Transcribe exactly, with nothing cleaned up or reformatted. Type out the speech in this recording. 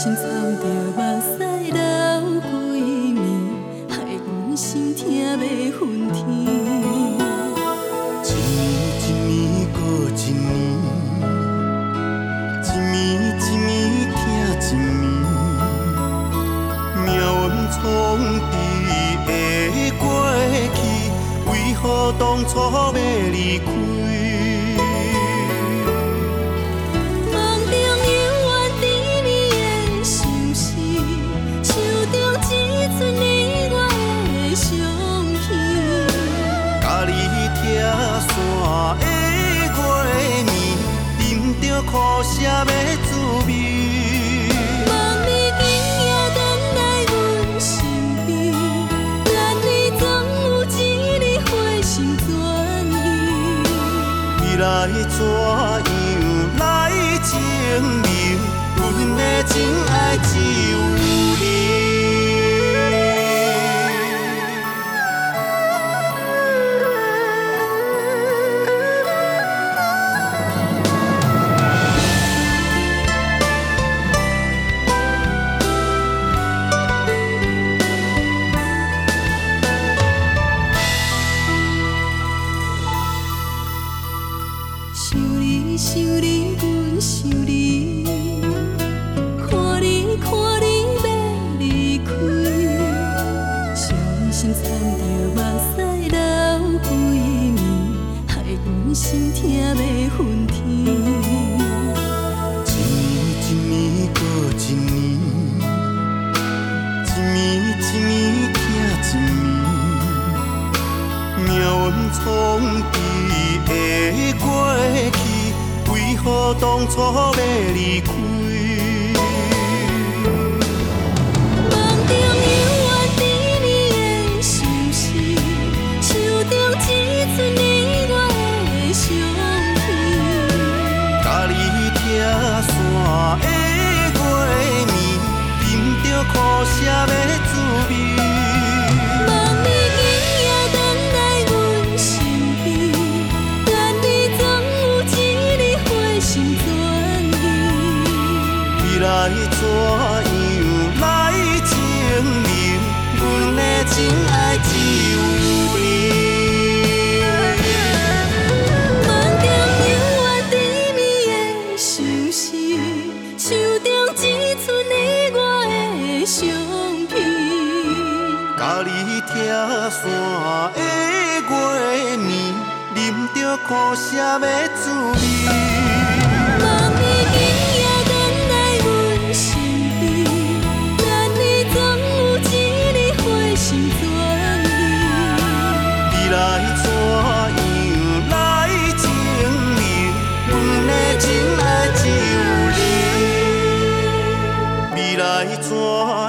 心掺着目屎流几暝，害阮心痛要昏天。 一年一年过一年，一暝一暝听一暝，命运创治的过去，为何当初要离开？苦涩的滋味， 望你今夜回来阮身边，咱你总有一日回心转意。 未来怎样来证明，阮的真爱只有你？ 想你想你，阮想你，看你看你要离开，伤心掺着目屎流几暝，害阮心痛要昏天。 一年一年过一年，一暝一暝听一暝，命运创治的过去，为何当初要离开？ 梦中犹原甜蜜的相思，手中只剩你我的相片。 甲你听山的月暝，饮着苦涩的滋味。未来怎样来证明，阮的真爱只有你？ 梦中犹原甜蜜的相思，手中只剩你我的相片。 甲你听山的月暝，饮着苦涩的滋味。未来怎样来证明，阮的真爱只有你？未来怎